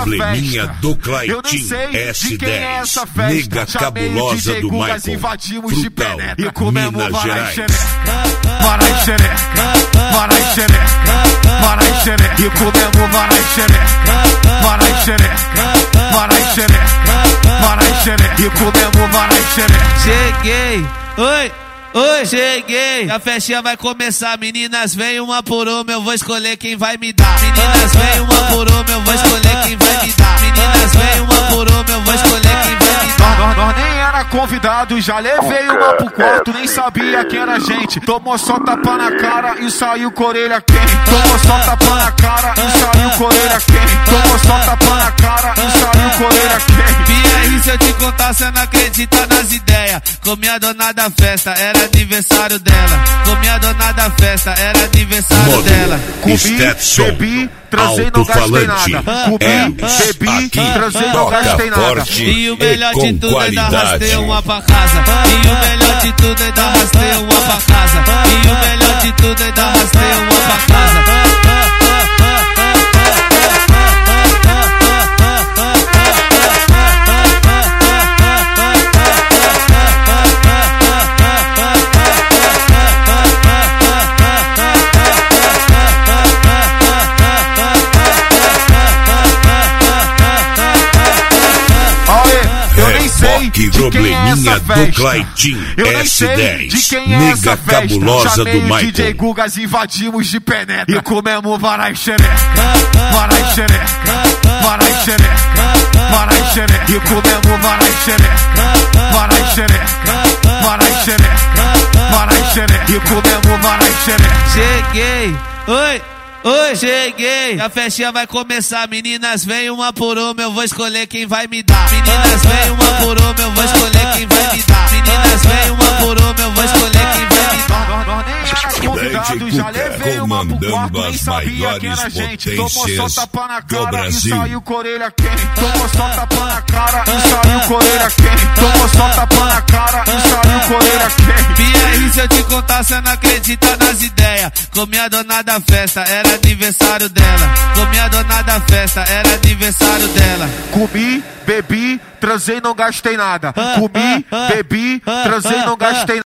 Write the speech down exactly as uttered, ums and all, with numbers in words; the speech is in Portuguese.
probleminha festa. do Claitinho. Eu nem sei S de quem é dez, essa festa. nega Chamei cabulosa o D J do Gugas, Michael, invadimos de Frutal, penetra e comemos Minas varai Gerais. xereca, varai xereca, varai xereca, varai xereca e comemos varai xereca, varai xereca, varai xereca, varai xereca e comemos varai xereca. Cheguei, oi. Oi, cheguei, a festinha vai começar. Meninas, vem uma por uma, eu vou escolher quem vai me dar. Meninas, vem uma por uma, eu vou escolher quem vai me dar. Meninas, vem uma por uma, eu vou escolher quem vai me dar. Nós, nós nem era convidado, já levei uma pro quarto, nem sabia quem era a gente. Tomou só tapa na cara e saiu com a orelha quente. Tomou só tapa na cara e saiu com a orelha quente. Tomou só tapa na cara e saiu com a orelha quente. E aí, se eu te contar, cê não acredita nas ideias. Comi a dona da festa, era aniversário dela. Comi a dona da festa, era aniversário Modo dela. Comi, Stetson, bebi, transei, não gastei alto-falante. nada. Comi, É, bebi, aqui transei, não toca gastei nada. forte E o melhor e de com tudo ainda qualidade. arrastei uma pra casa. E o melhor de tudo ainda arrastei uma pra casa. E o melhor de tudo ainda arrastei uma pra casa. Eu nem sei Que de quem é probleminha essa do festa. Claitinho. Eu nem S sei dez, de quem é nega essa festa. cabulosa Chamei do o Michael. D J Gugas, invadimos de penetra e comemos varai xereca, varai xereca, varai xereca, varai xereca e comemos varai xereca, varai xereca, varai xereca, varai xereca e comemos varai xereca. Cheguei, oi. Oi, cheguei, a festinha vai começar. Meninas, vem uma por uma, eu vou escolher quem vai me dar. Meninas, vem uma por uma, eu vou escolher quem vai me dar. Meninas, vem uma por uma, eu vou escolher quem vai me dar. Nós, nós nem era convidado, já levei uma pro quarto, nem as sabia quem era a maiores gente. Tomou só potências tapa na do cara e Brasil. saiu com a orelha quente. Tomou só tapa na cara e saiu com a orelha quente. Tomou só tapa na cara e saiu com a orelha quente. E aí, se eu te contar, cê não acredita nas ideias. Comi a dona da festa, era aniversário dela. Comi a dona da festa, era aniversário dela. Comi, bebi, transei, não gastei nada. Comi, bebi, transei, não gastei nada.